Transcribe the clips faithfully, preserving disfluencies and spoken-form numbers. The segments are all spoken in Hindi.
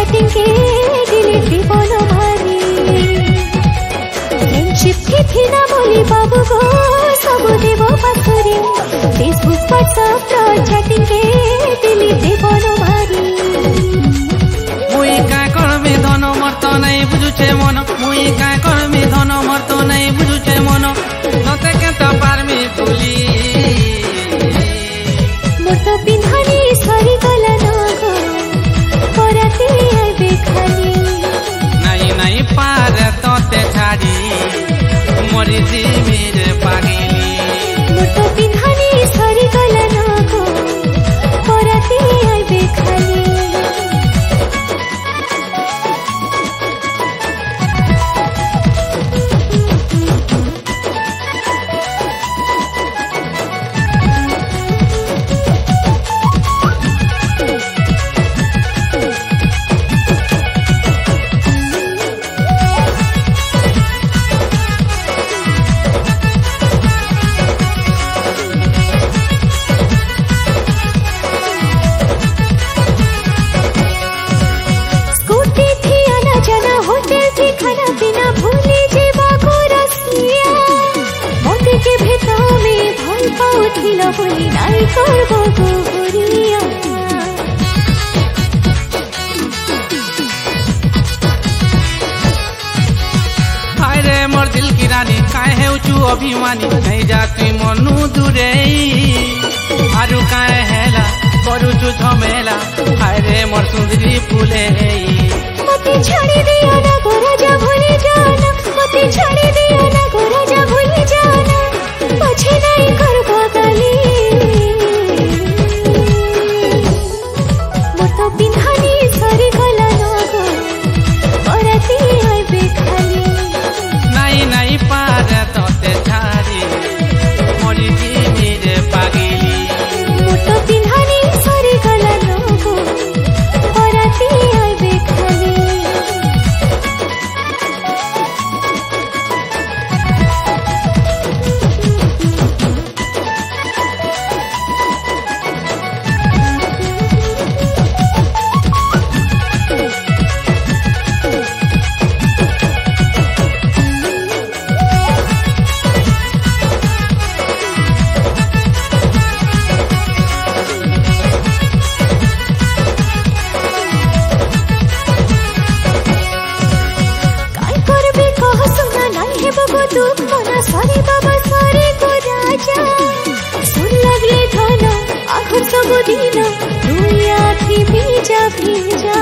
चैटिंग के डिलीट दीपन मारी फ्रेंडशिप की थी ना बोली बाबू को सब देव पाखरे फेसबुक व्हाट्सएप चैटिंग के डिलीट दीपन मारी मुई का करबे धन मर्त नहीं बुझुचे मन मुई का करबे धन मर्त नहीं बुझुचे मन नते के तो पारमी तुली मोर तो पिन्हानी सरी गला न गो पराती आइबे खाली नहीं नहीं पार तोते छाड़ी मरी जिमिर पागिली मोर तो पिन्हानी सरी गला न गो पराती आइबे खाली उठिला बोली नाई करबो गोरिया हाय रे मोर दिल की रानी काहे है उचू अभिमानी नहीं जाती मनु दूरे आरु काहे हेला करूचु झमेला हाय रे मोर सुंदरी फूले मते छाड़ी दिया ना गो राजा भूली जाना मते छाड़ी दिया ना गो राजा भूली जाना पछे नहीं करबो गली मोर तो पिन्हानी सरी गला न गो पराती आइबे खाली नहीं नहीं पार तोते छाड़ी मरी जिमिर पागिली मोर तो पिन्हानी सरी गला न गो पराती आइबे खाली दुख मना सारे बाबा सारे को राजा सुन लगले धन आखिर सब दिन दुई आखी भीजा भीजा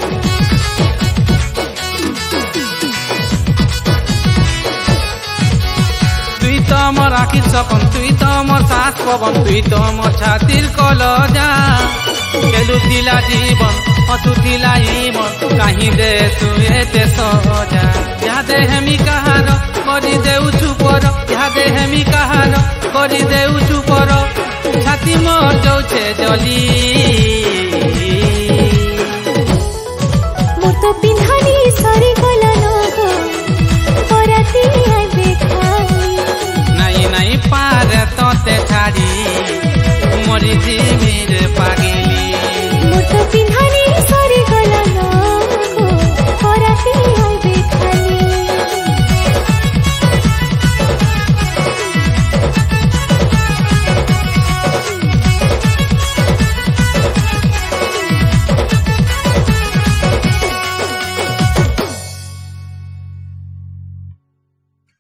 तुई तो मोर आखिर सपन तुई तो मोर सास पवन तुई तो मोर छातिर कलजा केलु दिला जीवन हसुथिला मन कहीं दे तू एते सजा यादे हेमी कहार करी देउछु पर यादे हेमी कहार करी देउछु पर छाती मोर जाउछे जली।